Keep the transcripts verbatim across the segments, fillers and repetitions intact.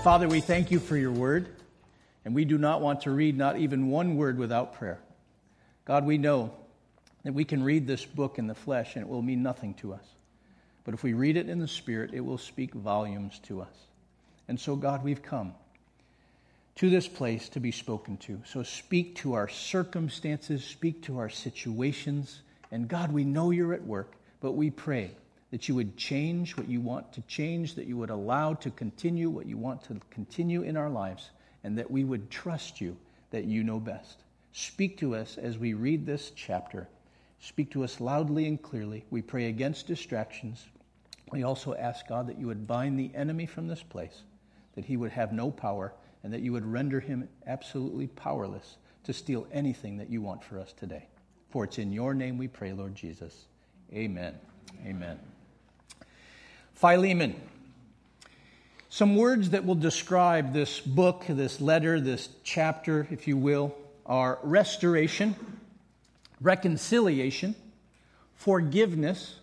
Father, we thank you for your word, and we do not want to read not even one word without prayer. God, we know that we can read this book in the flesh and it will mean nothing to us. But if we read it in the Spirit, it will speak volumes to us. And so, God, we've come to this place to be spoken to. So speak to our circumstances, speak to our situations. And God, we know you're at work, but we pray that you would change what you want to change, that you would allow to continue what you want to continue in our lives, and that we would trust you that you know best. Speak to us as we read this chapter. Speak to us loudly and clearly. We pray against distractions. We also ask, God, that you would bind the enemy from this place, that he would have no power, and that you would render him absolutely powerless to steal anything that you want for us today. For it's in your name we pray, Lord Jesus. Amen. Amen. Philemon. Some words that will describe this book, this letter, this chapter, if you will, are restoration, reconciliation, forgiveness,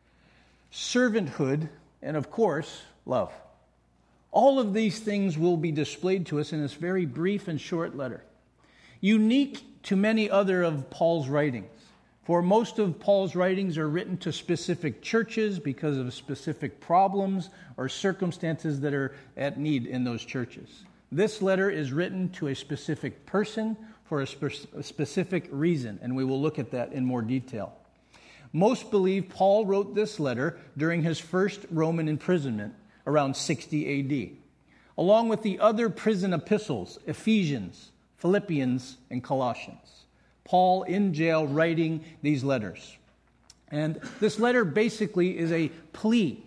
servanthood, and of course, love. All of these things will be displayed to us in this very brief and short letter. Unique to many other of Paul's writings. For most of Paul's writings are written to specific churches because of specific problems or circumstances that are at need in those churches. This letter is written to a specific person for a, spe- a specific reason, and we will look at that in more detail. Most believe Paul wrote this letter during his first Roman imprisonment around sixty A D, along with the other prison epistles, Ephesians, Philippians, and Colossians. Paul in jail writing these letters. And this letter basically is a plea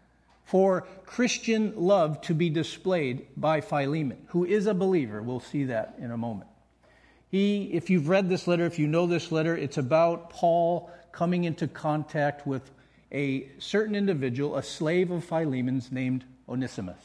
for Christian love to be displayed by Philemon, who is a believer. We'll see that in a moment. He, if you've read this letter, if you know this letter, it's about Paul coming into contact with a certain individual, a slave of Philemon's named Onesimus.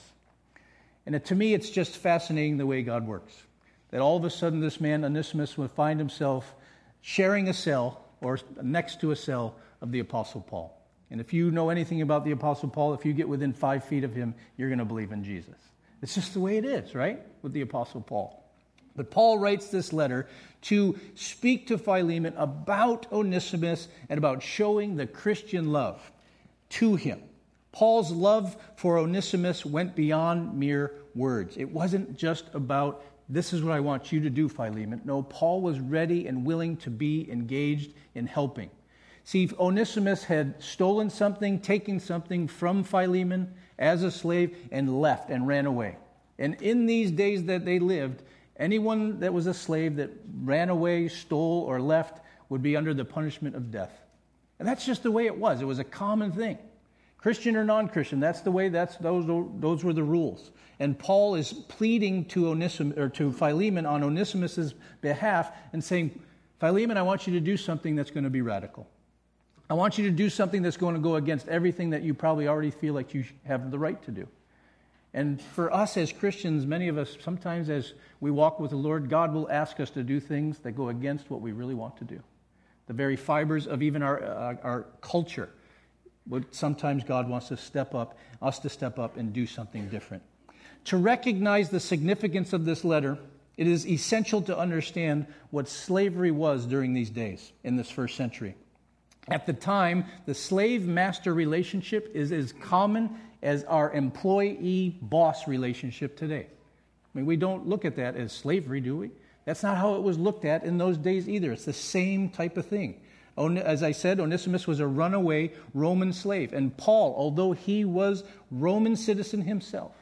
And it, to me, it's just fascinating the way God works. That all of a sudden this man, Onesimus, would find himself sharing a cell or next to a cell of the Apostle Paul. And if you know anything about the Apostle Paul, if you get within five feet of him, you're going to believe in Jesus. It's just the way it is, right, with the Apostle Paul. But Paul writes this letter to speak to Philemon about Onesimus and about showing the Christian love to him. Paul's love for Onesimus went beyond mere words. It wasn't just about, this is what I want you to do, Philemon. No, Paul was ready and willing to be engaged in helping. See, Onesimus had stolen something, taken something from Philemon as a slave, and left and ran away. And in these days that they lived, anyone that was a slave that ran away, stole, or left would be under the punishment of death. And that's just the way it was. It was a common thing. Christian or non-Christian, that's the way, that's those those were the rules. And Paul is pleading to Onesimus, or to Philemon on Onesimus' behalf and saying, Philemon, I want you to do something that's going to be radical. I want you to do something that's going to go against everything that you probably already feel like you have the right to do. And for us as Christians, many of us, sometimes as we walk with the Lord, God will ask us to do things that go against what we really want to do. The very fibers of even our uh, our culture. But sometimes God wants to step up, us to step up and do something different. To recognize the significance of this letter, it is essential to understand what slavery was during these days in this first century. At the time, the slave-master relationship is as common as our employee-boss relationship today. I mean, we don't look at that as slavery, do we? That's not how it was looked at in those days either. It's the same type of thing. As I said, Onesimus was a runaway Roman slave. And Paul, although he was Roman citizen himself,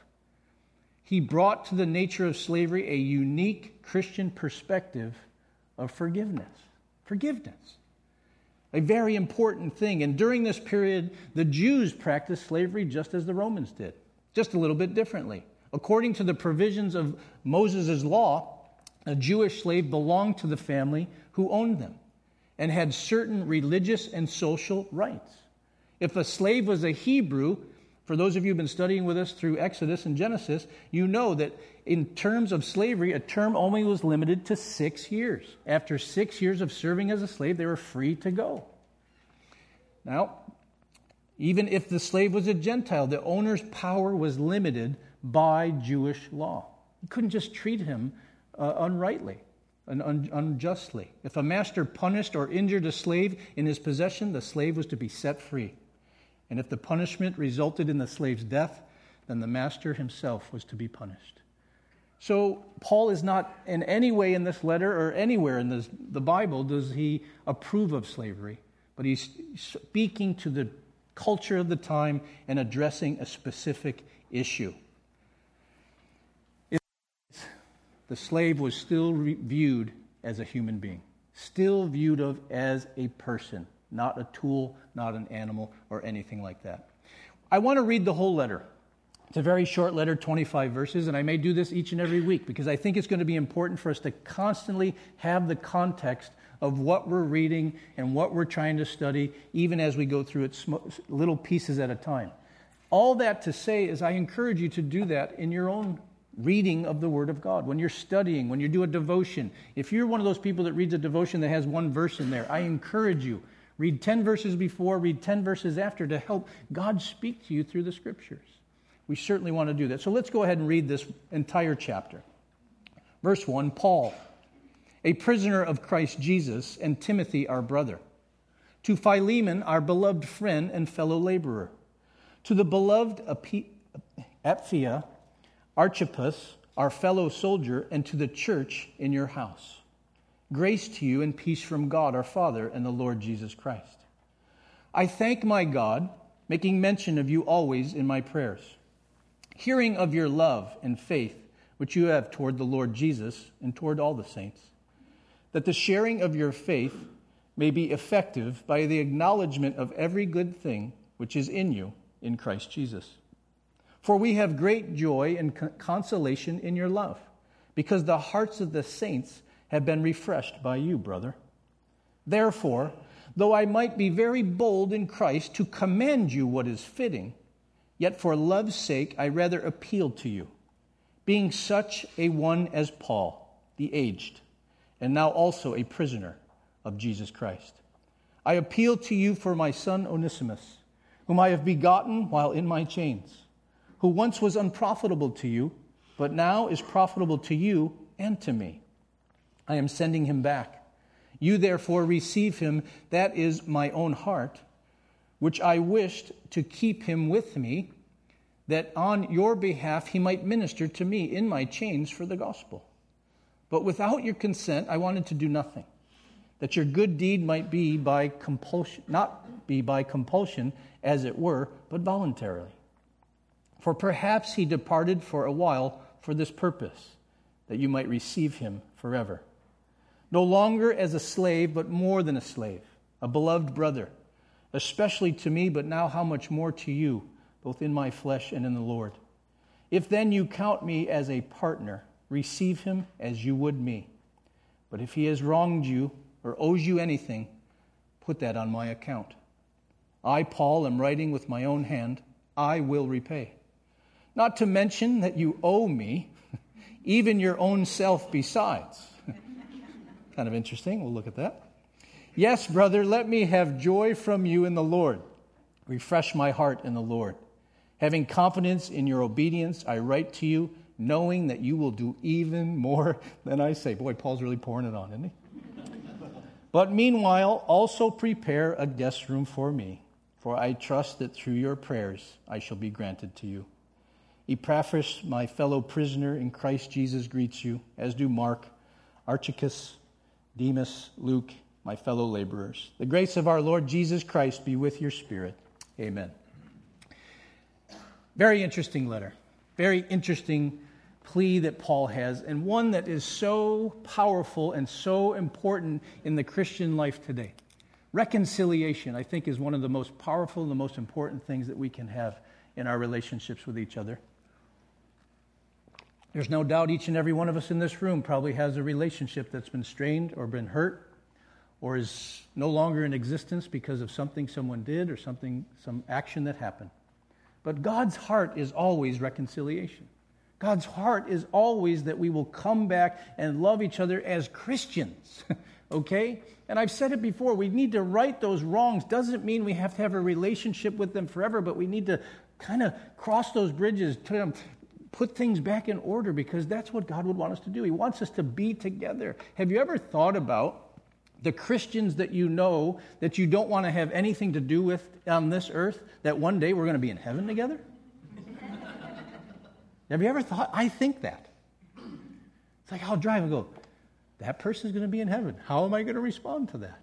he brought to the nature of slavery a unique Christian perspective of forgiveness. Forgiveness. A very important thing. And during this period, the Jews practiced slavery just as the Romans did, just a little bit differently. According to the provisions of Moses' law, a Jewish slave belonged to the family who owned them and had certain religious and social rights. If a slave was a Hebrew, for those of you who've been studying with us through Exodus and Genesis, you know that in terms of slavery, a term only was limited to six years. After six years of serving as a slave, they were free to go. Now, even if the slave was a Gentile, the owner's power was limited by Jewish law. You couldn't just treat him uh, unrightly and un- unjustly. If a master punished or injured a slave in his possession, the slave was to be set free. And if the punishment resulted in the slave's death, then the master himself was to be punished. So Paul is not in any way in this letter or anywhere in this, the Bible does he approve of slavery, but he's speaking to the culture of the time and addressing a specific issue. The slave was still re- viewed as a human being, still viewed of as a person, not a tool, not an animal, or anything like that. I want to read the whole letter. It's a very short letter, twenty-five verses, and I may do this each and every week because I think it's going to be important for us to constantly have the context of what we're reading and what we're trying to study, even as we go through it sm- little pieces at a time. All that to say is I encourage you to do that in your own reading of the Word of God. When you're studying, when you do a devotion, if you're one of those people that reads a devotion that has one verse in there, I encourage you, read ten verses before, read ten verses after to help God speak to you through the Scriptures. We certainly want to do that. So let's go ahead and read this entire chapter. Verse one, Paul, a prisoner of Christ Jesus, and Timothy, our brother, to Philemon, our beloved friend and fellow laborer, to the beloved Apphia, Archippus, our fellow soldier, and to the church in your house. Grace to you and peace from God our Father and the Lord Jesus Christ. I thank my God, making mention of you always in my prayers, hearing of your love and faith which you have toward the Lord Jesus and toward all the saints, that the sharing of your faith may be effective by the acknowledgement of every good thing which is in you in Christ Jesus. For we have great joy and consolation in your love, because the hearts of the saints have been refreshed by you, brother. Therefore, though I might be very bold in Christ to command you what is fitting, yet for love's sake I rather appeal to you, being such a one as Paul, the aged, and now also a prisoner of Jesus Christ. I appeal to you for my son Onesimus, whom I have begotten while in my chains, who once was unprofitable to you, but now is profitable to you and to me. I am sending him back. You therefore receive him, that is my own heart, which I wished to keep him with me, that on your behalf he might minister to me in my chains for the gospel. But without your consent I wanted to do nothing, that your good deed might be by compulsion, not be by compulsion, as it were, but voluntarily. For perhaps he departed for a while for this purpose, that you might receive him forever. No longer as a slave, but more than a slave, a beloved brother, especially to me, but now how much more to you, both in my flesh and in the Lord. If then you count me as a partner, receive him as you would me. But if he has wronged you or owes you anything, put that on my account. I, Paul, am writing with my own hand. I will repay. Not to mention that you owe me even your own self besides. Kind of interesting. We'll look at that. Yes, brother, let me have joy from you in the Lord. Refresh my heart in the Lord. Having confidence in your obedience, I write to you, knowing that you will do even more than I say. Boy, Paul's really pouring it on, isn't he? But meanwhile, also prepare a guest room for me, for I trust that through your prayers I shall be granted to you. Epaphras, my fellow prisoner in Christ Jesus, greets you, as do Mark, Archicus, Demas, Luke, my fellow laborers. The grace of our Lord Jesus Christ be with your spirit. Amen. Very interesting letter. Very interesting plea that Paul has, and one that is so powerful and so important in the Christian life today. Reconciliation, I think, is one of the most powerful and the most important things that we can have in our relationships with each other. There's no doubt each and every one of us in this room probably has a relationship that's been strained or been hurt or is no longer in existence because of something someone did or something, some action that happened. But God's heart is always reconciliation. God's heart is always that we will come back and love each other as Christians, okay? And I've said it before, we need to right those wrongs. Doesn't mean we have to have a relationship with them forever, but we need to kind of cross those bridges, to put things back in order, because that's what God would want us to do. He wants us to be together. Have you ever thought about the Christians that you know that you don't want to have anything to do with on this earth, that one day we're going to be in heaven together? Have you ever thought? I think that. It's like I'll drive and go, that person's going to be in heaven. How am I going to respond to that?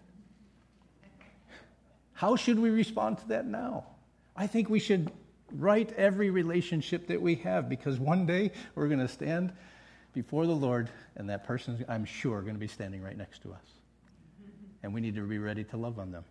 How should we respond to that now? I think we should write every relationship that we have, because one day we're going to stand before the Lord, and that person, I'm sure, going to be standing right next to us. And we need to be ready to love on them.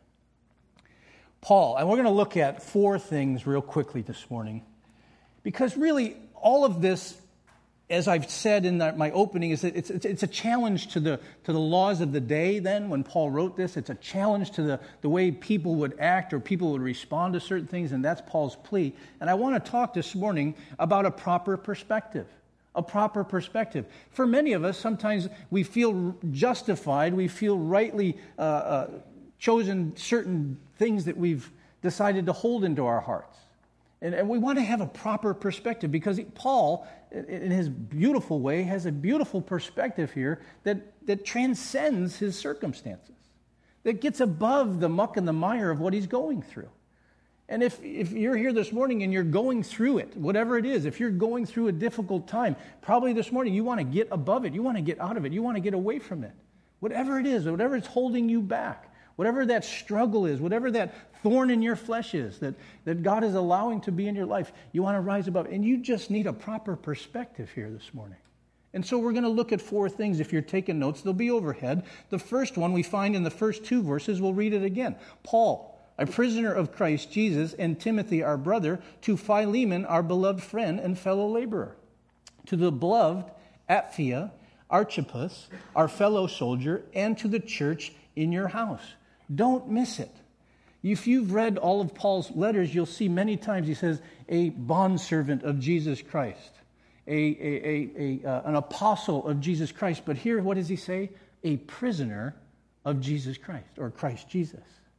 Paul, and we're going to look at four things real quickly this morning, because really all of this, as I've said in my opening, is that it's, it's, it's a challenge to the to the laws of the day then when Paul wrote this. It's a challenge to the, the way people would act or people would respond to certain things, and that's Paul's plea. And I want to talk this morning about a proper perspective. A proper perspective. For many of us, sometimes we feel justified, we feel rightly uh, uh, chosen certain things that we've decided to hold into our hearts. And, and we want to have a proper perspective, because Paul, in his beautiful way, has a beautiful perspective here that, that transcends his circumstances, that gets above the muck and the mire of what he's going through. And if, if you're here this morning and you're going through it, whatever it is, if you're going through a difficult time, probably this morning you want to get above it, you want to get out of it, you want to get away from it. Whatever it is, whatever is holding you back, whatever that struggle is, whatever that thorn in your flesh is that, that God is allowing to be in your life, you want to rise above. And you just need a proper perspective here this morning. And so we're going to look at four things. If you're taking notes, they'll be overhead. The first one we find in the first two verses. We'll read it again. Paul, a prisoner of Christ Jesus, and Timothy, our brother, to Philemon, our beloved friend and fellow laborer, to the beloved Apphia, Archippus, our fellow soldier, and to the church in your house. Don't miss it. If you've read all of Paul's letters, you'll see many times he says, a bondservant of Jesus Christ, a, a, a, a, uh, an apostle of Jesus Christ. But here, what does he say? A prisoner of Jesus Christ, or Christ Jesus.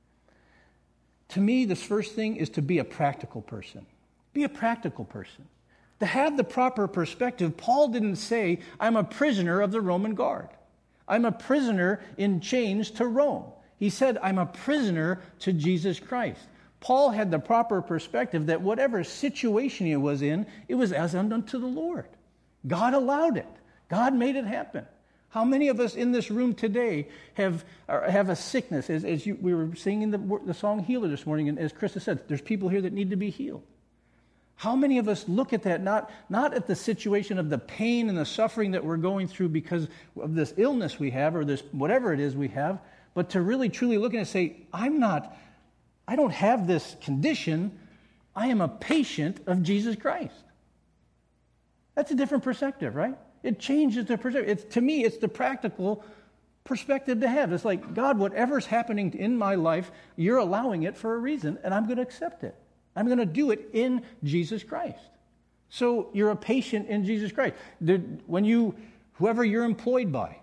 To me, this first thing is to be a practical person. Be a practical person. To have the proper perspective, Paul didn't say, I'm a prisoner of the Roman guard. I'm a prisoner in chains to Rome. He said, I'm a prisoner to Jesus Christ. Paul had the proper perspective that whatever situation he was in, it was as unto the Lord. God allowed it. God made it happen. How many of us in this room today have have a sickness? As, as you, we were singing the, the song Healer this morning, and as Krista said, there's people here that need to be healed. How many of us look at that, not, not at the situation of the pain and the suffering that we're going through because of this illness we have, or this whatever it is we have, but to really truly look at it and say, I'm not, I don't have this condition, I am a patient of Jesus Christ. That's a different perspective, right? It changes the perspective. It's, to me, it's the practical perspective to have. It's like, God, whatever's happening in my life, you're allowing it for a reason, and I'm going to accept it. I'm going to do it in Jesus Christ. So you're a patient in Jesus Christ. When you, whoever you're employed by,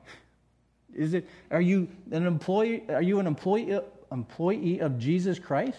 is it? Are you an employee? Are you an employee employee of Jesus Christ?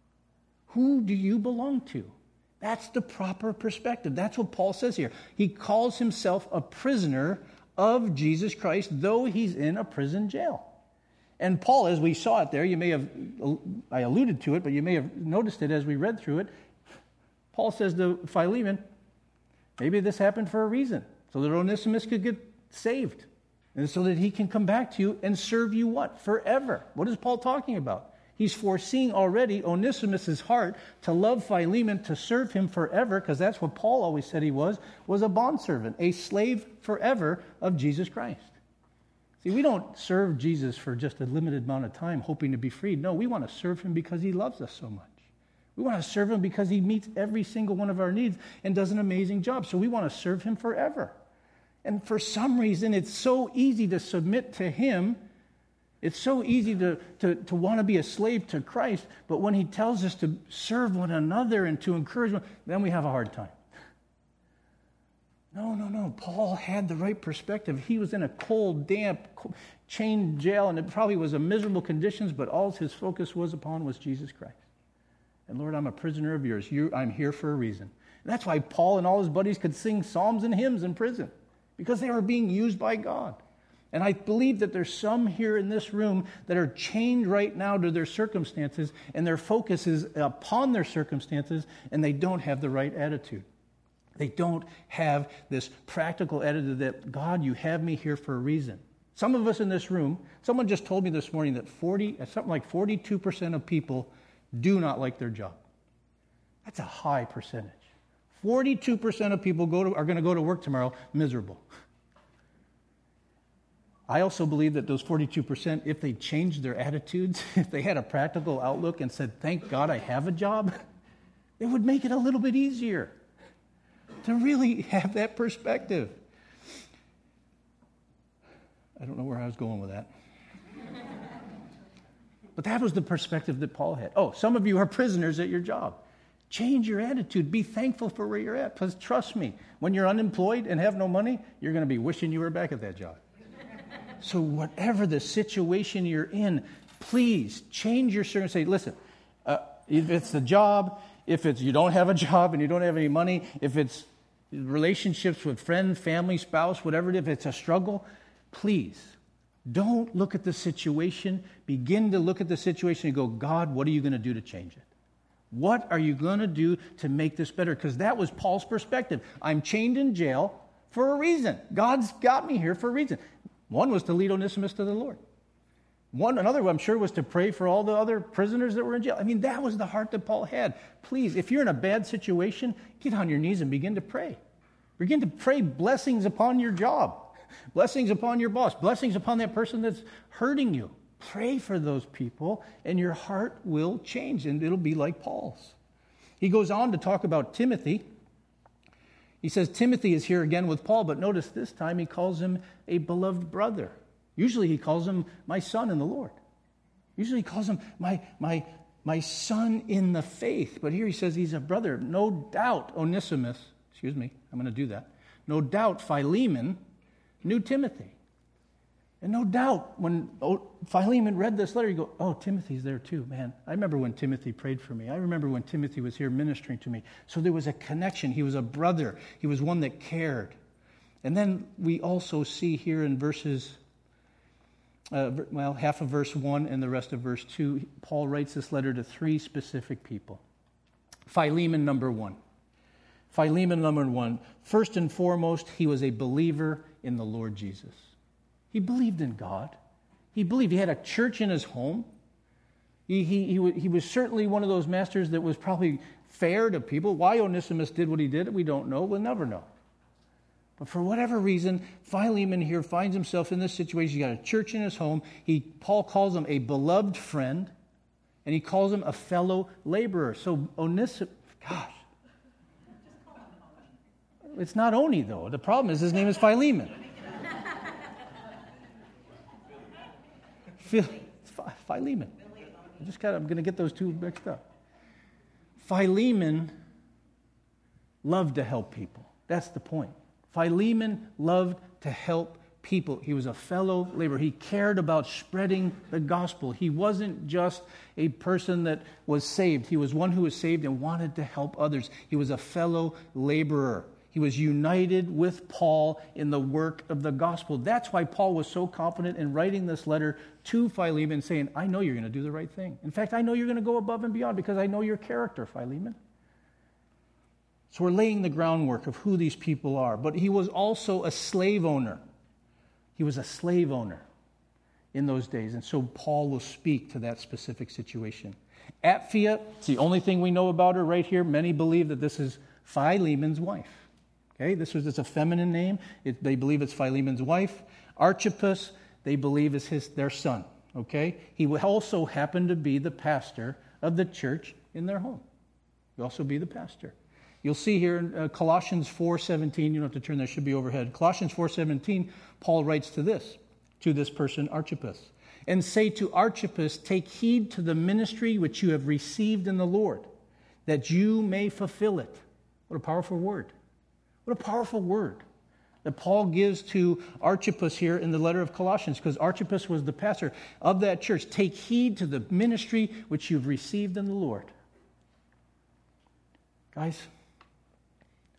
Who do you belong to? That's the proper perspective. That's what Paul says here. He calls himself a prisoner of Jesus Christ, though he's in a prison jail. And Paul, as we saw it there, you may have, I alluded to it, but you may have noticed it as we read through it. Paul says to Philemon, maybe this happened for a reason, so that Onesimus could get saved, and so that he can come back to you and serve you what? Forever. What is Paul talking about? He's foreseeing already Onesimus' heart to love Philemon, to serve him forever, because that's what Paul always said he was, was a bondservant, a slave forever of Jesus Christ. See, we don't serve Jesus for just a limited amount of time hoping to be freed. No, we want to serve him because he loves us so much. We want to serve him because he meets every single one of our needs and does an amazing job. So we want to serve him forever. And for some reason, it's so easy to submit to him. It's so easy to, to, to want to be a slave to Christ, but when he tells us to serve one another and to encourage one, then we have a hard time. No, no, no. Paul had the right perspective. He was in a cold, damp, chained jail, and it probably was a miserable conditions, but all his focus was upon was Jesus Christ. And Lord, I'm a prisoner of yours. You, I'm here for a reason. And that's why Paul and all his buddies could sing psalms and hymns in prison, because they were being used by God. And I believe that there's some here in this room that are chained right now to their circumstances, and their focus is upon their circumstances, and they don't have the right attitude. They don't have this practical attitude that, God, you have me here for a reason. Some of us in this room, someone just told me this morning that forty, something like forty-two percent of people do not like their job. That's a high percentage. forty-two percent of people go to, are going to go to work tomorrow miserable. I also believe that those forty-two percent, if they changed their attitudes, if they had a practical outlook and said, thank God I have a job, it would make it a little bit easier to really have that perspective. I don't know where I was going with that. But that was the perspective that Paul had. Oh, some of you are prisoners at your job. Change your attitude. Be thankful for where you're at. Because trust me, when you're unemployed and have no money, you're going to be wishing you were back at that job. So whatever the situation you're in, please change your circumstance. Say, listen, uh, if it's the job, if it's you don't have a job and you don't have any money, if it's relationships with friend, family, spouse, whatever it is, if it's a struggle, please don't look at the situation. Begin to look at the situation and go, God, what are you going to do to change it? What are you going to do to make this better? Because that was Paul's perspective. I'm chained in jail for a reason. God's got me here for a reason. One was to lead Onesimus to the Lord. One, another, I'm sure, was to pray for all the other prisoners that were in jail. I mean, that was the heart that Paul had. Please, if you're in a bad situation, get on your knees and begin to pray. Begin to pray blessings upon your job, blessings upon your boss, blessings upon that person that's hurting you. Pray for those people, and your heart will change, and it'll be like Paul's. He goes on to talk about Timothy. He says Timothy is here again with Paul, but notice this time he calls him a beloved brother. Usually he calls him my son in the Lord. Usually he calls him my, my, my son in the faith. But here he says he's a brother. No doubt Onesimus, excuse me, I'm going to do that. No doubt Philemon knew Timothy. And no doubt when Philemon read this letter, you go, oh, Timothy's there too, man. I remember when Timothy prayed for me. I remember when Timothy was here ministering to me. So there was a connection. He was a brother. He was one that cared. And then we also see here in verses, uh, well, half of verse one and the rest of verse two, Paul writes this letter to three specific people. Philemon, number one. Philemon, number one. First and foremost, he was a believer in the Lord Jesus. He believed in God. He believed. He had a church in his home. He, he, he, he was certainly one of those masters that was probably fair to people. Why Onesimus did what he did, we don't know. We'll never know. But for whatever reason, Philemon here finds himself in this situation. He's got a church in his home. He, Paul calls him a beloved friend, and he calls him a fellow laborer. So Onesimus, gosh. It's not Oni, though. The problem is his name is Philemon. Philemon. I just got. I'm going to get those two mixed up. Philemon loved to help people. That's the point. Philemon loved to help people. He was a fellow laborer. He cared about spreading the gospel. He wasn't just a person that was saved. He was one who was saved and wanted to help others. He was a fellow laborer. He was united with Paul in the work of the gospel. That's why Paul was so confident in writing this letter to Philemon, saying, I know you're going to do the right thing. In fact, I know you're going to go above and beyond because I know your character, Philemon. So we're laying the groundwork of who these people are. But he was also a slave owner. He was a slave owner in those days. And so Paul will speak to that specific situation. Apphia, it's the only thing we know about her right here. Many believe that this is Philemon's wife. Okay, this was it's a feminine name. It, they believe it's Philemon's wife. Archippus, they believe is his their son. Okay, he would also happen to be the pastor of the church in their home. He'll also be the pastor. You'll see here in uh, Colossians four seventeen. You don't have to turn there; should be overhead. Colossians four seventeen. Paul writes to this to this person Archippus, and say to Archippus, take heed to the ministry which you have received in the Lord, that you may fulfill it. What a powerful word. What a powerful word that Paul gives to Archippus here in the letter of Colossians, because Archippus was the pastor of that church. Take heed to the ministry which you've received in the Lord. Guys,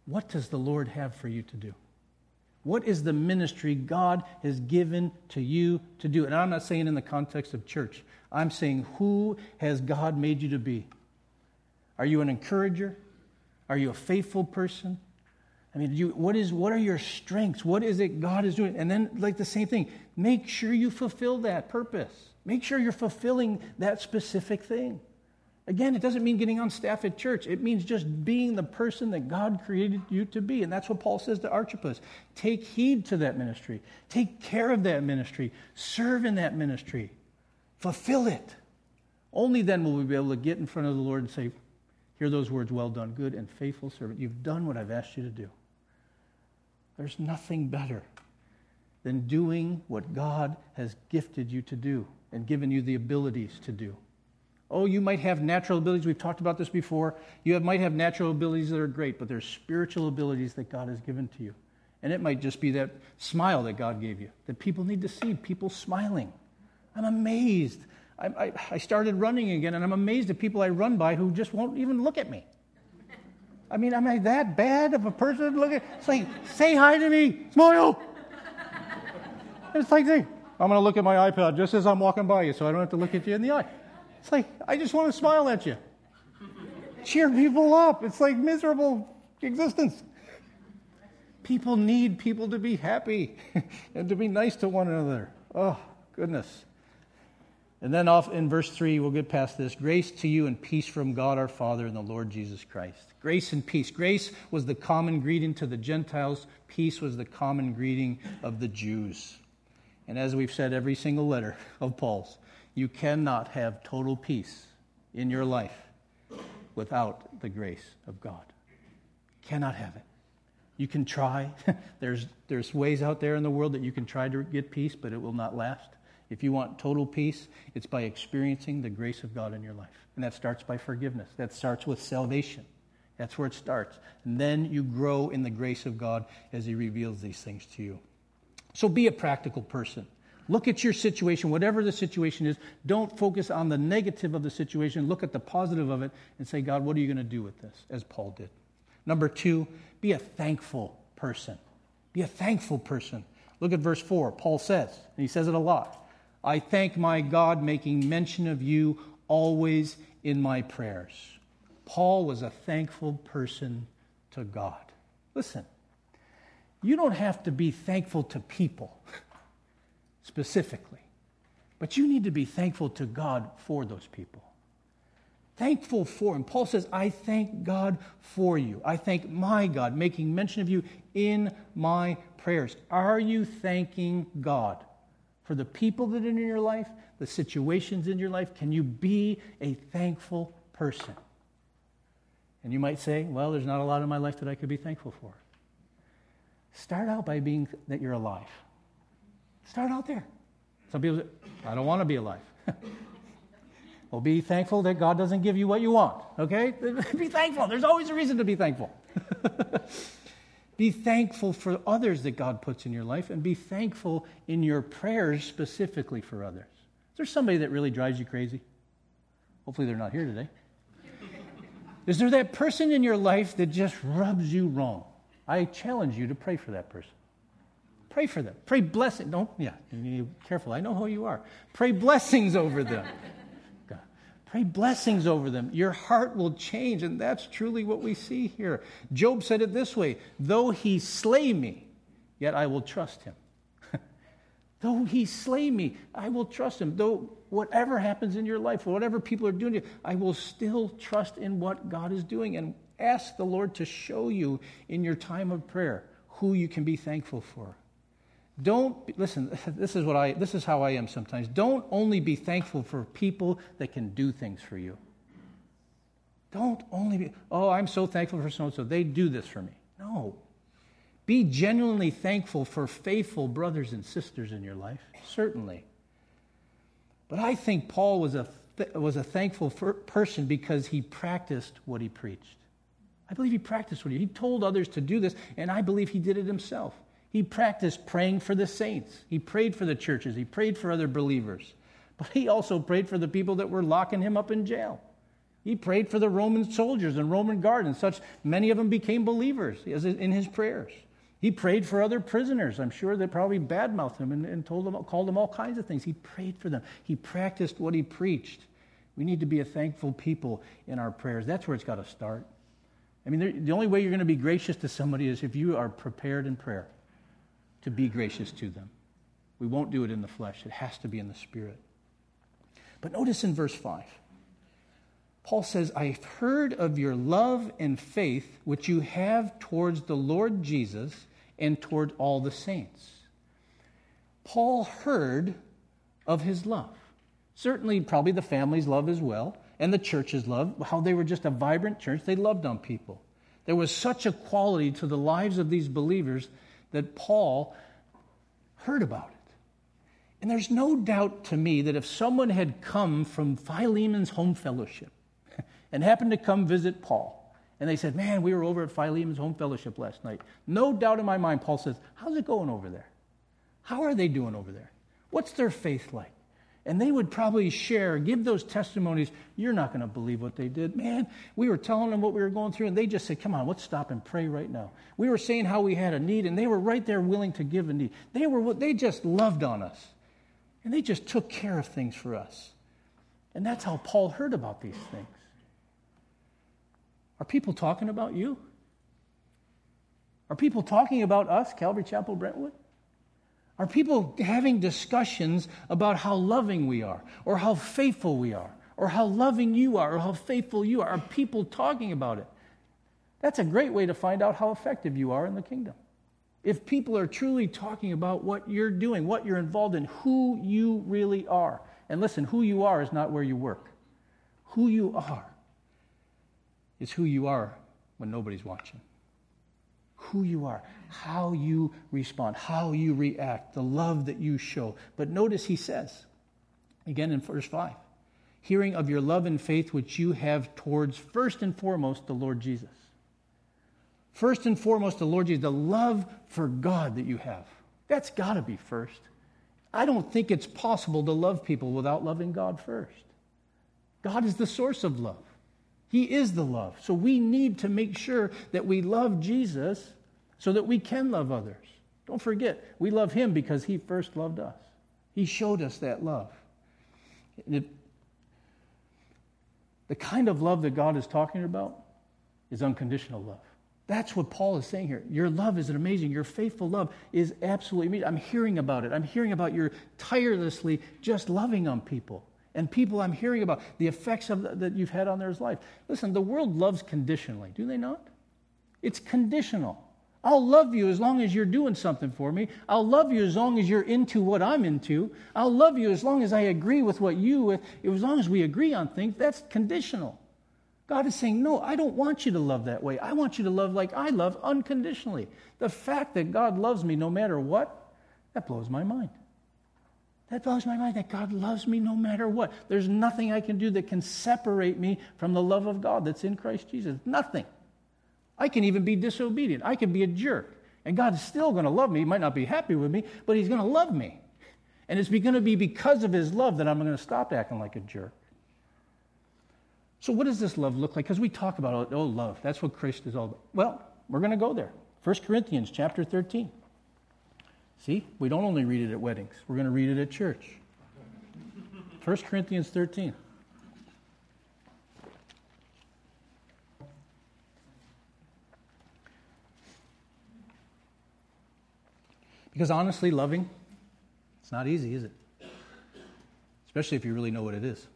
what does the Lord have for you to do? What is the ministry God has given to you to do? And I'm not saying in the context of church. I'm saying, who has God made you to be? Are you an encourager? Are you a faithful person? I mean, you, what is what are your strengths? What is it God is doing? And then, like the same thing, make sure you fulfill that purpose. Make sure you're fulfilling that specific thing. Again, it doesn't mean getting on staff at church. It means just being the person that God created you to be. And that's what Paul says to Archippus. Take heed to that ministry. Take care of that ministry. Serve in that ministry. Fulfill it. Only then will we be able to get in front of the Lord and say, hear those words, well done, good and faithful servant. You've done what I've asked you to do. There's nothing better than doing what God has gifted you to do and given you the abilities to do. Oh, you might have natural abilities. We've talked about this before. You have, might have natural abilities that are great, but there's spiritual abilities that God has given to you. And it might just be that smile that God gave you, that people need to see, people smiling. I'm amazed. I, I, I started running again, and I'm amazed at people I run by who just won't even look at me. I mean, am I that bad of a person? Look at, it's like, say hi to me, smile. It's like, hey, I'm going to look at my iPad just as I'm walking by you, so I don't have to look at you in the eye. It's like, I just want to smile at you. Cheer people up. It's like miserable existence. People need people to be happy and to be nice to one another. Oh, goodness. And then off in verse three, we'll get past this. Grace to you and peace from God our Father and the Lord Jesus Christ. Grace and peace. Grace was the common greeting to the Gentiles. Peace was the common greeting of the Jews. And as we've said every single letter of Paul's, you cannot have total peace in your life without the grace of God. Cannot have it. You can try. there's, there's ways out there in the world that you can try to get peace, but it will not last. If you want total peace, it's by experiencing the grace of God in your life. And that starts by forgiveness. That starts with salvation. That's where it starts. And then you grow in the grace of God as He reveals these things to you. So be a practical person. Look at your situation, whatever the situation is. Don't focus on the negative of the situation. Look at the positive of it and say, God, what are you going to do with this? As Paul did. Number two, be a thankful person. Be a thankful person. Look at verse four. Paul says, and he says it a lot, I thank my God, making mention of you always in my prayers. Paul was a thankful person to God. Listen, you don't have to be thankful to people specifically, but you need to be thankful to God for those people. Thankful for him. Paul says, I thank God for you. I thank my God, making mention of you in my prayers. Are you thanking God for the people that are in your life, the situations in your life? Can you be a thankful person? And you might say, well, there's not a lot in my life that I could be thankful for. Start out by being th- that you're alive. Start out there. Some people say, I don't want to be alive. Well, be thankful that God doesn't give you what you want, okay? Be thankful. There's always a reason to be thankful. Be thankful for others that God puts in your life, and be thankful in your prayers specifically for others. Is there somebody that really drives you crazy? Hopefully they're not here today. Is there that person in your life that just rubs you wrong? I challenge you to pray for that person. Pray for them. Pray blessing. Don't, yeah, be careful. I know who you are. Pray blessings over them. God. Pray blessings over them. Your heart will change, and that's truly what we see here. Job said it this way, though he slay me, yet I will trust him. Though he slay me, I will trust him. Though whatever happens in your life, whatever people are doing, I will still trust in what God is doing, and ask the Lord to show you in your time of prayer who you can be thankful for. Don't, listen, this is what I, this is how I am sometimes. Don't only be thankful for people that can do things for you. Don't only be, oh, I'm so thankful for so-and-so. They do this for me. No. Be genuinely thankful for faithful brothers and sisters in your life, certainly. But I think Paul was a, th- was a thankful for, person because he practiced what he preached. I believe he practiced what he, he told others to do this, and I believe he did it himself. He practiced praying for the saints. He prayed for the churches. He prayed for other believers. But he also prayed for the people that were locking him up in jail. He prayed for the Roman soldiers and Roman guard, and such many of them became believers as in his prayers. He prayed for other prisoners. I'm sure they probably badmouthed him and, and told them, called them all kinds of things. He prayed for them. He practiced what he preached. We need to be a thankful people in our prayers. That's where it's got to start. I mean, the only way you're going to be gracious to somebody is if you are prepared in prayer to be gracious to them. We won't do it in the flesh. It has to be in the Spirit. But notice in verse five, Paul says, I've heard of your love and faith which you have towards the Lord Jesus and toward all the saints. Paul heard of his love. Certainly, probably the family's love as well, and the church's love, how they were just a vibrant church. They loved on people. There was such a quality to the lives of these believers that Paul heard about it. And there's no doubt to me that if someone had come from Philemon's home fellowship and happened to come visit Paul, and they said, man, we were over at Philemon's home fellowship last night. No doubt in my mind, Paul says, how's it going over there? How are they doing over there? What's their faith like? And they would probably share, give those testimonies. You're not going to believe what they did. Man, we were telling them what we were going through, and they just said, come on, let's stop and pray right now. We were saying how we had a need, and they were right there willing to give a need. They were, they just loved on us. And they just took care of things for us. And that's how Paul heard about these things. Are people talking about you? Are people talking about us, Calvary Chapel, Brentwood? Are people having discussions about how loving we are, or how faithful we are, or how loving you are, or how faithful you are? Are people talking about it? That's a great way to find out how effective you are in the kingdom. If people are truly talking about what you're doing, what you're involved in, who you really are. And listen, who you are is not where you work. Who you are is who you are when nobody's watching. Who you are, how you respond, how you react, the love that you show. But notice he says, again in verse five, hearing of your love and faith which you have towards, first and foremost, the Lord Jesus. First and foremost, the Lord Jesus, the love for God that you have. That's got to be first. I don't think it's possible to love people without loving God first. God is the source of love. He is the love. So we need to make sure that we love Jesus so that we can love others. Don't forget, we love him because he first loved us. He showed us that love. And it, the kind of love that God is talking about is unconditional love. That's what Paul is saying here. Your love is amazing. Your faithful love is absolutely amazing. I'm hearing about it. I'm hearing about your tirelessly just loving on people. And people I'm hearing about, the effects of the, that you've had on their life. Listen, the world loves conditionally. Do they not? It's conditional. I'll love you as long as you're doing something for me. I'll love you as long as you're into what I'm into. I'll love you as long as I agree with what you with. As long as we agree on things, that's conditional. God is saying, no, I don't want you to love that way. I want you to love like I love, unconditionally. The fact that God loves me no matter what, that blows my mind. That blows my mind that God loves me no matter what. There's nothing I can do that can separate me from the love of God that's in Christ Jesus. Nothing. I can even be disobedient. I can be a jerk. And God is still going to love me. He might not be happy with me, but he's going to love me. And it's going to be because of his love that I'm going to stop acting like a jerk. So what does this love look like? Because we talk about, oh, love. That's what Christ is all about. Well, we're going to go there. First Corinthians chapter thirteen. See, we don't only read it at weddings. We're going to read it at church. First Corinthians thirteen. Because honestly, loving, it's not easy, is it? Especially if you really know what it is.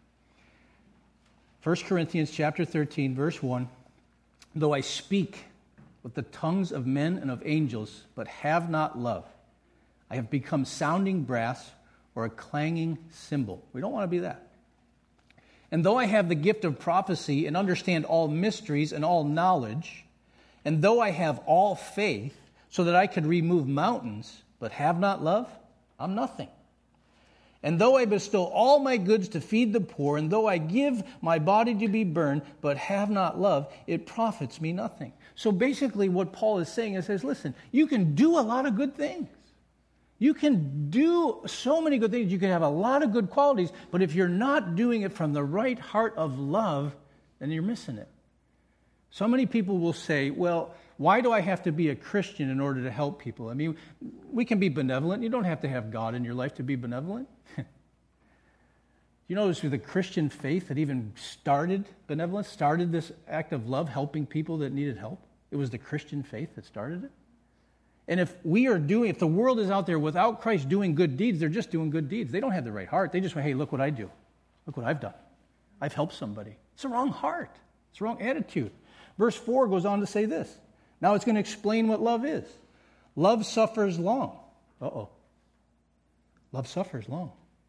First Corinthians chapter thirteen, verse one. Though I speak with the tongues of men and of angels, but have not love, I have become sounding brass or a clanging cymbal. We don't want to be that. And though I have the gift of prophecy and understand all mysteries and all knowledge, and though I have all faith so that I could remove mountains, but have not love, I'm nothing. And though I bestow all my goods to feed the poor, and though I give my body to be burned, but have not love, it profits me nothing. So basically what Paul is saying is, says, listen, you can do a lot of good things. You can do so many good things. You can have a lot of good qualities, but if you're not doing it from the right heart of love, then you're missing it. So many people will say, well, why do I have to be a Christian in order to help people? I mean, we can be benevolent. You don't have to have God in your life to be benevolent. You know, it was the Christian faith that even started benevolence, started this act of love, helping people that needed help. It was the Christian faith that started it. And if we are doing, if the world is out there without Christ doing good deeds, they're just doing good deeds. They don't have the right heart. They just say, hey, look what I do. Look what I've done. I've helped somebody. It's the wrong heart. It's the wrong attitude. Verse four goes on to say this. Now it's going to explain what love is. Love suffers long. Uh-oh. Love suffers long.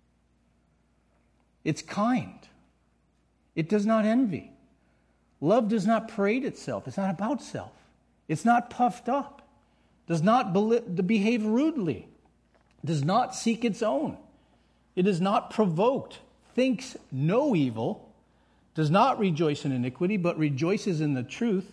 It's kind. It does not envy. Love does not parade itself. It's not about self. It's not puffed up. Does not behave rudely, does not seek its own. It is not provoked, thinks no evil, does not rejoice in iniquity, but rejoices in the truth.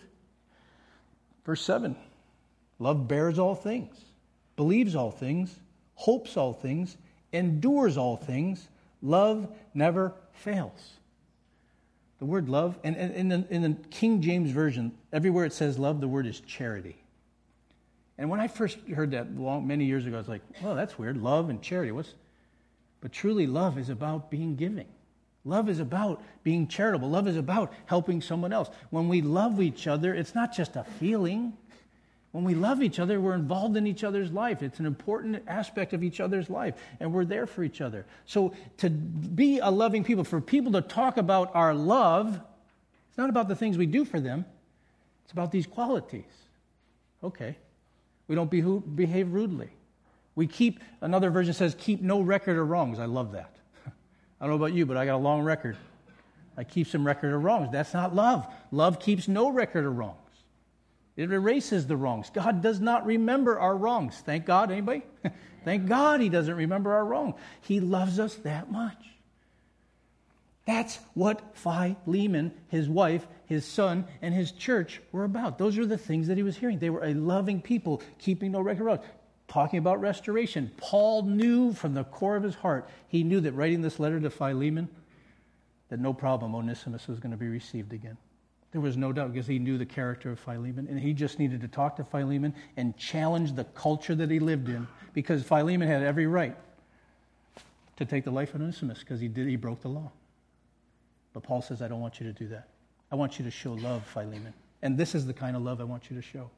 Verse seven, love bears all things, believes all things, hopes all things, endures all things. Love never fails. The word love, and in the, in the King James Version, everywhere it says love, the word is charity. And when I first heard that long, many years ago, I was like, well, that's weird. Love and charity. What's... But truly, love is about being giving. Love is about being charitable. Love is about helping someone else. When we love each other, it's not just a feeling. When we love each other, we're involved in each other's life. It's an important aspect of each other's life, and we're there for each other. So to be a loving people, for people to talk about our love, it's not about the things we do for them. It's about these qualities. Okay. We don't behave rudely. We keep, another version says, keep no record of wrongs. I love that. I don't know about you, but I got a long record. I keep some record of wrongs. That's not love. Love keeps no record of wrongs. It erases the wrongs. God does not remember our wrongs. Thank God, anybody? Thank God he doesn't remember our wrong. He loves us that much. That's what Philemon, his wife, his son, and his church were about. Those are the things that he was hearing. They were a loving people, keeping no record of wrongs. Talking about restoration. Paul knew from the core of his heart, he knew that writing this letter to Philemon, that no problem, Onesimus was going to be received again. There was no doubt, because he knew the character of Philemon, and he just needed to talk to Philemon and challenge the culture that he lived in, because Philemon had every right to take the life of Onesimus, because he did he broke the law. But Paul says, I don't want you to do that. I want you to show love, Philemon. And this is the kind of love I want you to show.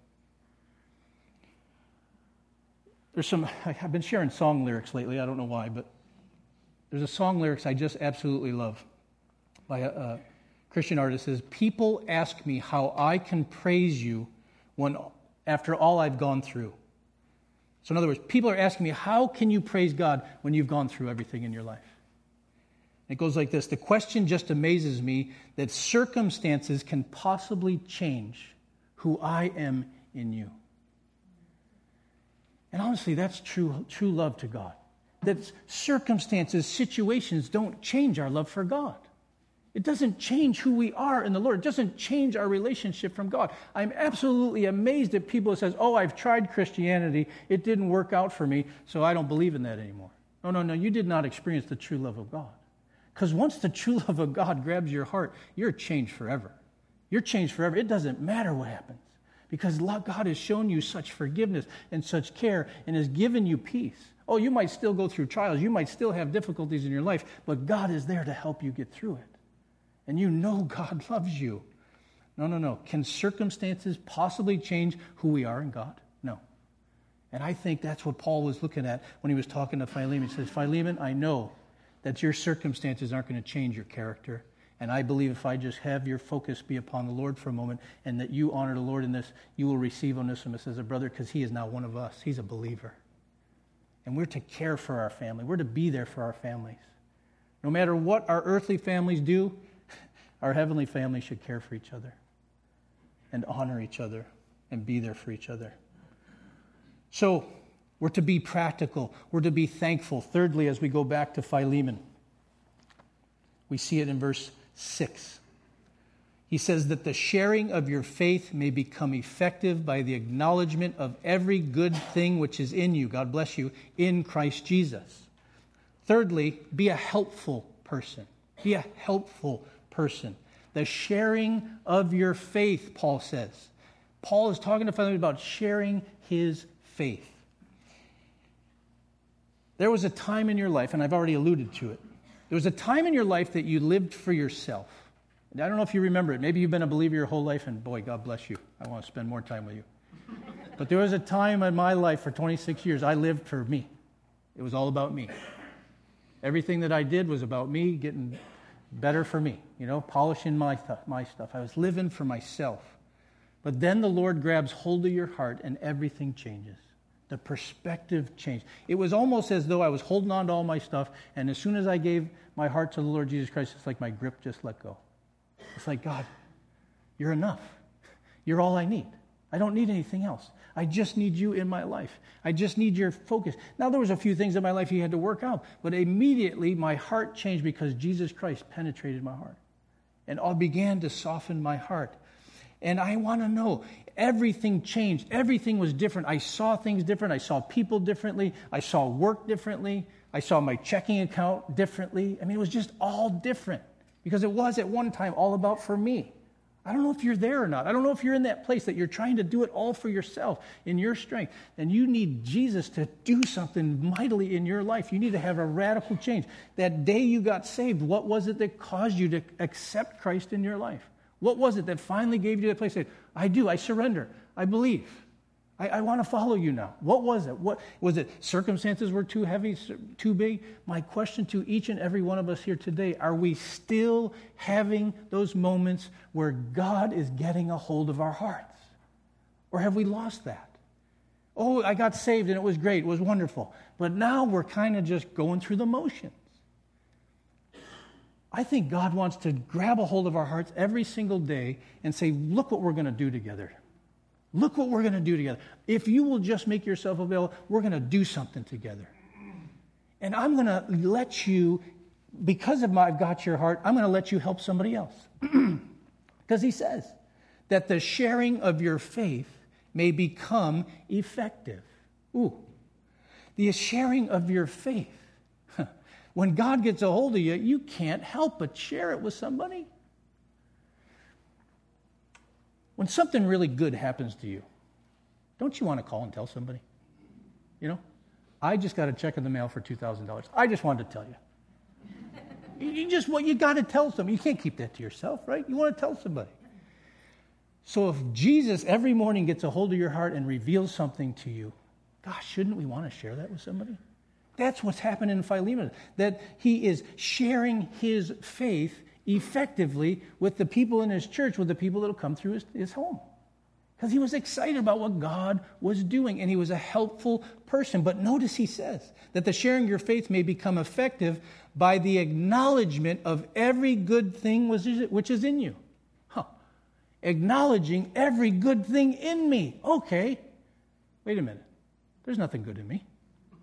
There's some, I've been sharing song lyrics lately. I don't know why, but there's a song lyrics I just absolutely love by a, a Christian artist. It says, people ask me how I can praise you when after all I've gone through. So in other words, people are asking me, how can you praise God when you've gone through everything in your life? It goes like this. The question just amazes me that circumstances can possibly change who I am in you. And honestly, that's true, true love to God. That circumstances, situations don't change our love for God. It doesn't change who we are in the Lord. It doesn't change our relationship from God. I'm absolutely amazed at people who says, oh, I've tried Christianity. It didn't work out for me, so I don't believe in that anymore. No, no, no. You did not experience the true love of God. Because once the true love of God grabs your heart, you're changed forever. You're changed forever. It doesn't matter what happens. Because God has shown you such forgiveness and such care and has given you peace. Oh, you might still go through trials. You might still have difficulties in your life. But God is there to help you get through it. And you know God loves you. No, no, no. Can circumstances possibly change who we are in God? No. And I think that's what Paul was looking at when he was talking to Philemon. He says, Philemon, I know that your circumstances aren't going to change your character. And I believe if I just have your focus be upon the Lord for a moment and that you honor the Lord in this, you will receive Onesimus as a brother because he is now one of us. He's a believer. And we're to care for our family. We're to be there for our families. No matter what our earthly families do, our heavenly family should care for each other and honor each other and be there for each other. So, we're to be practical. We're to be thankful. Thirdly, as we go back to Philemon, we see it in verse six. He says that the sharing of your faith may become effective by the acknowledgement of every good thing which is in you, God bless you, in Christ Jesus. Thirdly, be a helpful person. Be a helpful person. The sharing of your faith, Paul says. Paul is talking to Philemon about sharing his faith. There was a time in your life, and I've already alluded to it. There was a time in your life that you lived for yourself. And I don't know if you remember it. Maybe you've been a believer your whole life, and boy, God bless you. I want to spend more time with you. But there was a time in my life for twenty-six years I lived for me. It was all about me. Everything that I did was about me getting better for me, you know, polishing my, th- my stuff. I was living for myself. But then the Lord grabs hold of your heart and everything changes. The perspective changed. It was almost as though I was holding on to all my stuff, and as soon as I gave my heart to the Lord Jesus Christ, it's like my grip just let go. It's like, God, you're enough. You're all I need. I don't need anything else. I just need you in my life. I just need your focus. Now, there was a few things in my life he had to work out, but immediately my heart changed because Jesus Christ penetrated my heart and all began to soften my heart. And I want to know, everything changed. Everything was different. I saw things different. I saw people differently. I saw work differently. I saw my checking account differently. I mean, it was just all different. Because it was at one time all about for me. I don't know if you're there or not. I don't know if you're in that place that you're trying to do it all for yourself in your strength. And you need Jesus to do something mightily in your life. You need to have a radical change. That day you got saved, what was it that caused you to accept Christ in your life? What was it that finally gave you that place? That, I do, I surrender, I believe. I, I want to follow you now. What was it? What was it? Circumstances were too heavy, too big? My question to each and every one of us here today, are we still having those moments where God is getting a hold of our hearts? Or have we lost that? Oh, I got saved and it was great, it was wonderful. But now we're kind of just going through the motions. I think God wants to grab a hold of our hearts every single day and say, look what we're going to do together. Look what we're going to do together. If you will just make yourself available, we're going to do something together. And I'm going to let you, because of my, I've got your heart, I'm going to let you help somebody else. Because he says that the sharing of your faith may become effective. Ooh, the sharing of your faith. When God gets a hold of you, you can't help but share it with somebody. When something really good happens to you, don't you want to call and tell somebody? You know, I just got a check in the mail for two thousand dollars. I just wanted to tell you. You just, well, you got to tell somebody. You can't keep that to yourself, right? You want to tell somebody. So if Jesus every morning gets a hold of your heart and reveals something to you, gosh, shouldn't we want to share that with somebody? That's what's happening in Philemon, that he is sharing his faith effectively with the people in his church, with the people that will come through his, his home. Because he was excited about what God was doing, and he was a helpful person. But notice he says that the sharing your faith may become effective by the acknowledgement of every good thing which is in you. Huh. Acknowledging every good thing in me. Okay, wait a minute. There's nothing good in me.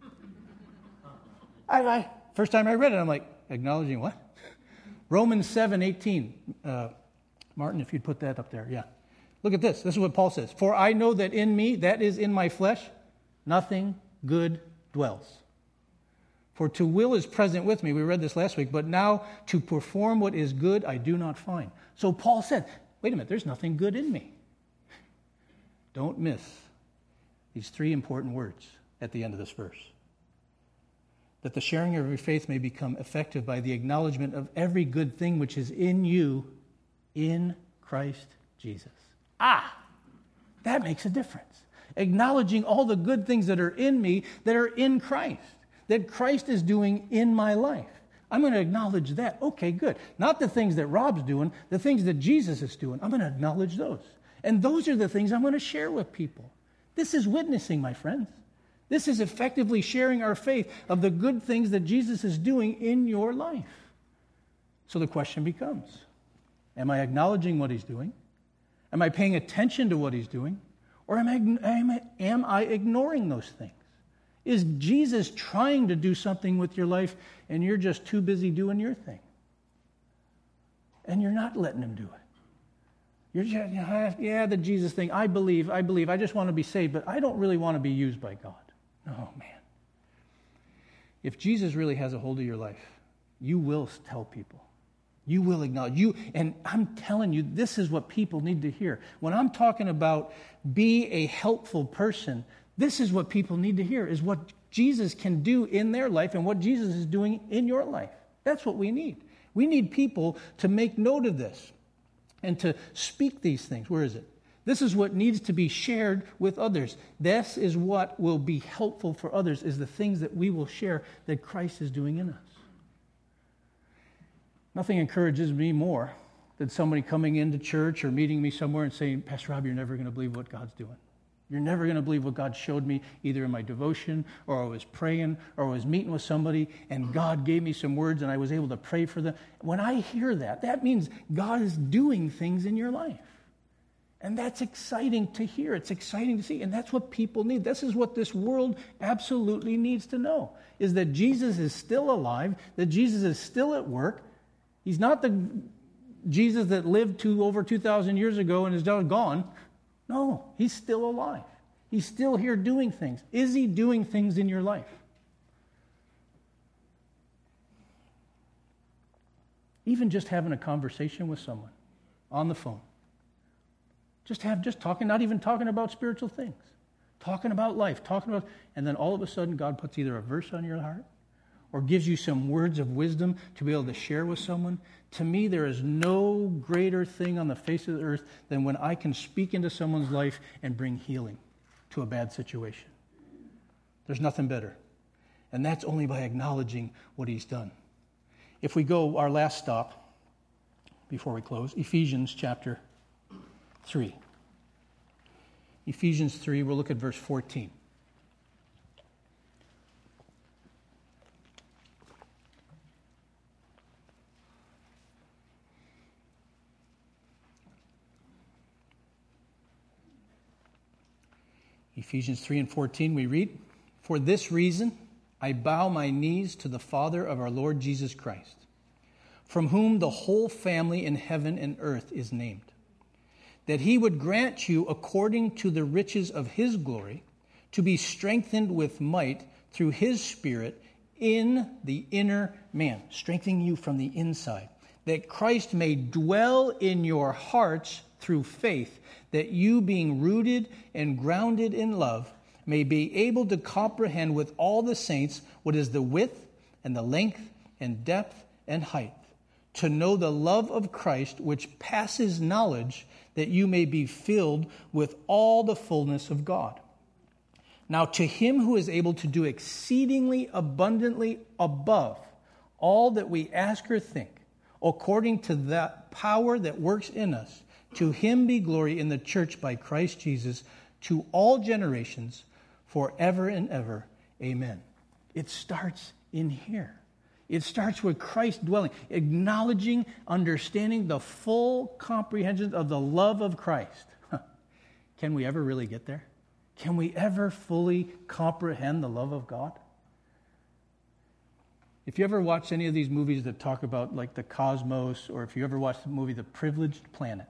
I, I first time I read it, I'm like, acknowledging what? Romans seven eighteen. Uh, Martin, if you'd put that up there, yeah. Look at this. This is what Paul says. For I know that in me, that is in my flesh, nothing good dwells. For to will is present with me. We read this last week. But now to perform what is good, I do not find. So Paul said, wait a minute, there's nothing good in me. Don't miss these three important words at the end of this verse. That the sharing of your faith may become effective by the acknowledgement of every good thing which is in you in Christ Jesus. Ah, that makes a difference. Acknowledging all the good things that are in me that are in Christ, that Christ is doing in my life. I'm going to acknowledge that. Okay, good. Not the things that Rob's doing, the things that Jesus is doing. I'm going to acknowledge those. And those are the things I'm going to share with people. This is witnessing, my friends. This is effectively sharing our faith of the good things that Jesus is doing in your life. So the question becomes, am I acknowledging what he's doing? Am I paying attention to what he's doing? Or am I, am I, am I ignoring those things? Is Jesus trying to do something with your life and you're just too busy doing your thing? And you're not letting him do it. You're just, yeah, the Jesus thing. I believe, I believe. I just want to be saved, but I don't really want to be used by God. Oh, man. If Jesus really has a hold of your life, you will tell people. You will acknowledge. You, and I'm telling you, this is what people need to hear. When I'm talking about be a helpful person, this is what people need to hear, is what Jesus can do in their life and what Jesus is doing in your life. That's what we need. We need people to make note of this and to speak these things. Where is it? This is what needs to be shared with others. This is what will be helpful for others, is the things that we will share that Christ is doing in us. Nothing encourages me more than somebody coming into church or meeting me somewhere and saying, Pastor Rob, you're never going to believe what God's doing. You're never going to believe what God showed me, either in my devotion, or I was praying, or I was meeting with somebody, and God gave me some words, and I was able to pray for them. When I hear that, that means God is doing things in your life. And that's exciting to hear. It's exciting to see. And that's what people need. This is what this world absolutely needs to know, is that Jesus is still alive, that Jesus is still at work. He's not the Jesus that lived to over two thousand years ago and is gone. No, he's still alive. He's still here doing things. Is he doing things in your life? Even just having a conversation with someone on the phone. Just have, just talking, not even talking about spiritual things. Talking about life, talking about, and then all of a sudden God puts either a verse on your heart or gives you some words of wisdom to be able to share with someone. To me, there is no greater thing on the face of the earth than when I can speak into someone's life and bring healing to a bad situation. There's nothing better. And that's only by acknowledging what he's done. If we go, our last stop, before we close, Ephesians chapter three. Ephesians three, we'll look at verse fourteen. Ephesians three and fourteen, we read, "For this reason I bow my knees to the Father of our Lord Jesus Christ, from whom the whole family in heaven and earth is named, that he would grant you, according to the riches of his glory, to be strengthened with might through his Spirit in the inner man," strengthening you from the inside, "that Christ may dwell in your hearts through faith, that you, being rooted and grounded in love, may be able to comprehend with all the saints what is the width and the length and depth and height, to know the love of Christ which passes knowledge, that you may be filled with all the fullness of God. Now to him who is able to do exceedingly abundantly above all that we ask or think, according to that power that works in us, to him be glory in the church by Christ Jesus, to all generations, forever and ever. Amen." It starts in here. It starts with Christ dwelling, acknowledging, understanding the full comprehension of the love of Christ. Can we ever really get there? Can we ever fully comprehend the love of God? If you ever watch any of these movies that talk about like the cosmos, or if you ever watch the movie The Privileged Planet,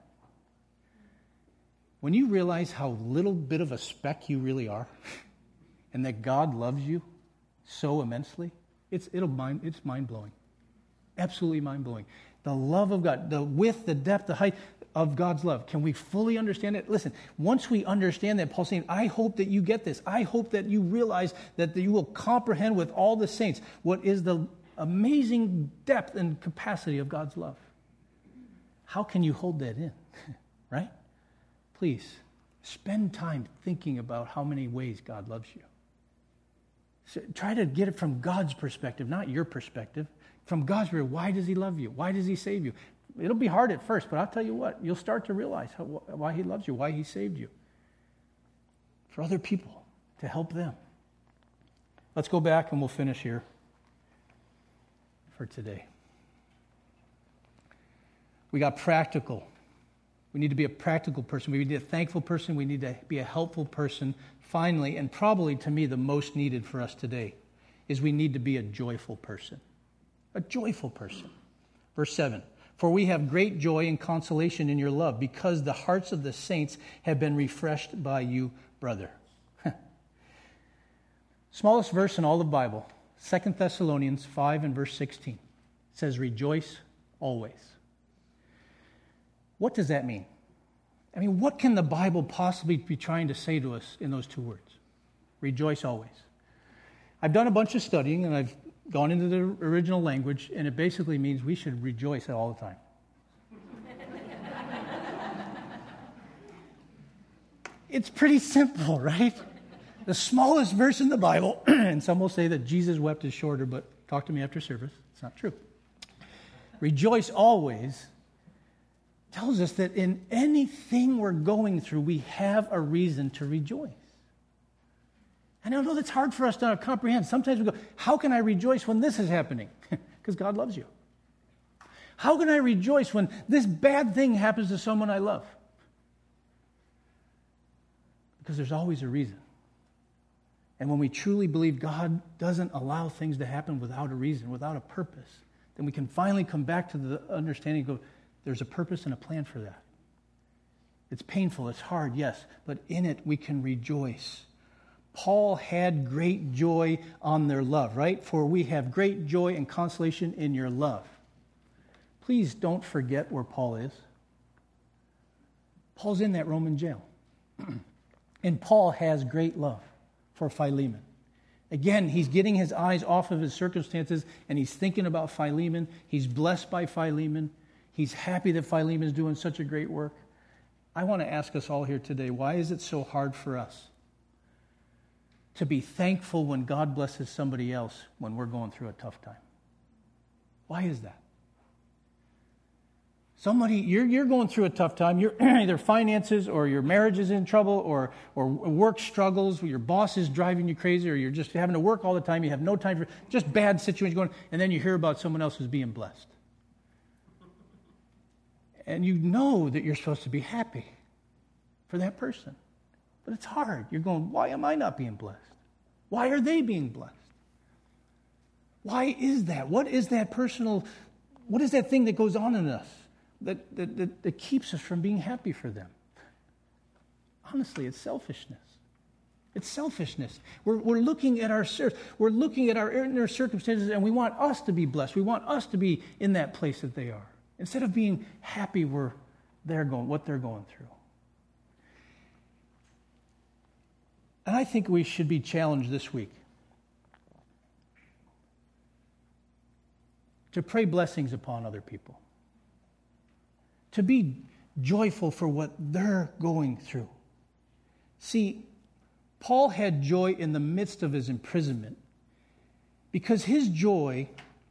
when you realize how little bit of a speck you really are, and that God loves you so immensely, it's it'll mind it's mind-blowing. Absolutely mind-blowing. The love of God, the width, the depth, the height of God's love. Can we fully understand it? Listen, once we understand that, Paul's saying, I hope that you get this. I hope that you realize that you will comprehend with all the saints what is the amazing depth and capacity of God's love. How can you hold that in? Right? Please, spend time thinking about how many ways God loves you. So try to get it from God's perspective, not your perspective. From God's perspective, why does he love you? Why does he save you? It'll be hard at first, but I'll tell you what, you'll start to realize how, why he loves you, why he saved you. For other people, to help them. Let's go back and we'll finish here for today. We got practical. We need to be a practical person. We need to be a thankful person. We need to be a helpful person. Finally, and probably to me the most needed for us today, is we need to be a joyful person. A joyful person. Verse seven. For we have great joy and consolation in your love, because the hearts of the saints have been refreshed by you, brother. Smallest verse in all the Bible, Second Thessalonians five and verse sixteen. It says, rejoice always. What does that mean? I mean, what can the Bible possibly be trying to say to us in those two words? Rejoice always. I've done a bunch of studying, and I've gone into the original language, and it basically means we should rejoice all the time. It's pretty simple, right? The smallest verse in the Bible, and some will say that Jesus wept is shorter, but talk to me after service. It's not true. Rejoice always tells us that in anything we're going through, we have a reason to rejoice. And I know that's hard for us to comprehend. Sometimes we go, how can I rejoice when this is happening? Because God loves you. How can I rejoice when this bad thing happens to someone I love? Because there's always a reason. And when we truly believe God doesn't allow things to happen without a reason, without a purpose, then we can finally come back to the understanding of there's a purpose and a plan for that. It's painful, it's hard, yes, but in it we can rejoice. Paul had great joy on their love, right? For we have great joy and consolation in your love. Please don't forget where Paul is. Paul's in that Roman jail. And Paul has great love for Philemon. Again, he's getting his eyes off of his circumstances, and he's thinking about Philemon. He's blessed by Philemon. He's happy that Philemon is doing such a great work. I want to ask us all here today, why is it so hard for us to be thankful when God blesses somebody else when we're going through a tough time? Why is that? Somebody, you're, you're going through a tough time. You're either finances or your marriage is in trouble or, or work struggles, or your boss is driving you crazy, or you're just having to work all the time. You have no time for just bad situations going, and then you hear about someone else who's being blessed. And you know that you're supposed to be happy for that person. But it's hard. You're going, why am I not being blessed? Why are they being blessed? Why is that? What is that personal, what is that thing that goes on in us that, that, that, that keeps us from being happy for them? Honestly, it's selfishness. It's selfishness. We're, we're looking at our we're looking at our inner circumstances, and we want us to be blessed. We want us to be in that place that they are, instead of being happy where they're going, what they're going through. And I think we should be challenged this week to pray blessings upon other people, to be joyful for what they're going through. See, Paul had joy in the midst of his imprisonment because his joy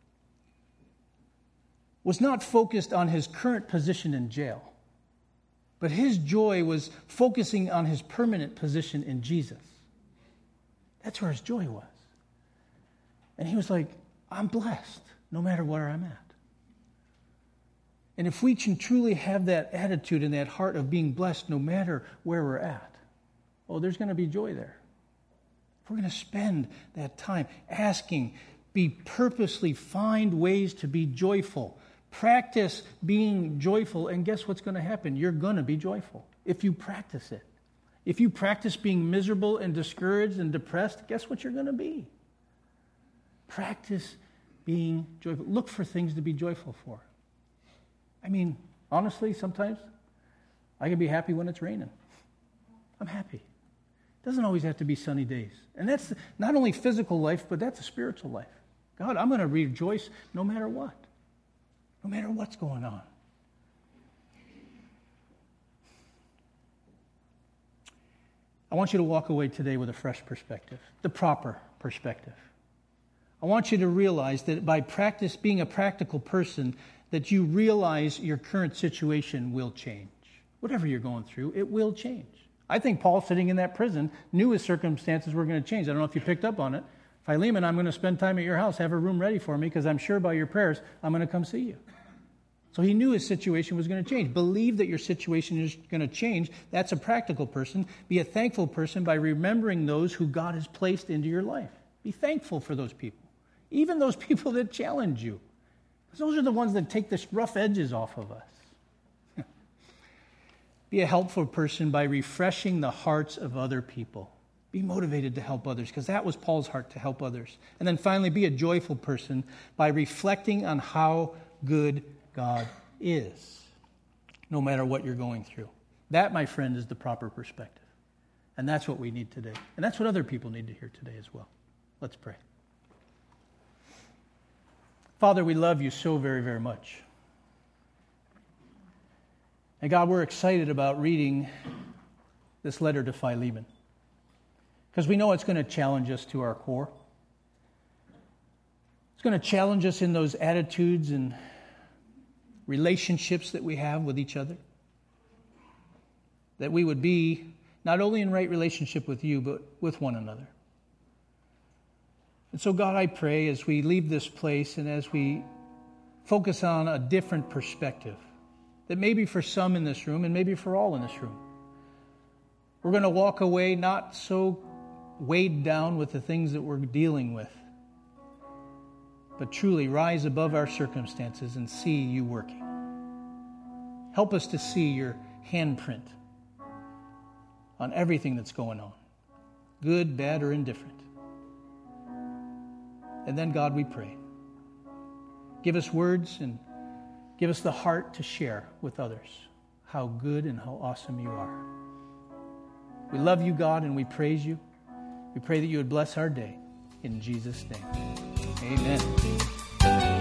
was not focused on his current position in jail, but his joy was focusing on his permanent position in Jesus. That's where his joy was. And he was like, I'm blessed no matter where I'm at. And if we can truly have that attitude and that heart of being blessed no matter where we're at, oh, there's going to be joy there. If we're going to spend that time asking, be purposely find ways to be joyful. Practice being joyful, and guess what's going to happen? You're going to be joyful if you practice it. If you practice being miserable and discouraged and depressed, guess what you're going to be? Practice being joyful. Look for things to be joyful for. I mean, honestly, sometimes I can be happy when it's raining. I'm happy. It doesn't always have to be sunny days. And that's not only physical life, but that's a spiritual life. God, I'm going to rejoice no matter what. No matter what's going on. I want you to walk away today with a fresh perspective, the proper perspective. I want you to realize that by practice being a practical person, that you realize your current situation will change. Whatever you're going through, it will change. I think Paul, sitting in that prison, knew his circumstances were going to change. I don't know if you picked up on it. Philemon, I'm going to spend time at your house. Have a room ready for me because I'm sure by your prayers I'm going to come see you. So he knew his situation was going to change. Believe that your situation is going to change. That's a practical person. Be a thankful person by remembering those who God has placed into your life. Be thankful for those people. Even those people that challenge you. Those are the ones that take the rough edges off of us. Be a helpful person by refreshing the hearts of other people. Be motivated to help others, because that was Paul's heart, to help others. And then finally, be a joyful person by reflecting on how good God is, no matter what you're going through. That, my friend, is the proper perspective. And that's what we need today. And that's what other people need to hear today as well. Let's pray. Father, we love you so very, very much. And God, we're excited about reading this letter to Philemon, because we know it's going to challenge us to our core. It's going to challenge us in those attitudes and relationships that we have with each other. That we would be not only in right relationship with you, but with one another. And so, God, I pray as we leave this place and as we focus on a different perspective, that maybe for some in this room and maybe for all in this room, we're going to walk away not so weighed down with the things that we're dealing with, but truly rise above our circumstances and see you working. Help us to see your handprint on everything that's going on, good, bad, or indifferent. And then, God, we pray, give us words and give us the heart to share with others how good and how awesome you are. We love you, God, and we praise you. We pray that you would bless our day. In Jesus' name, amen.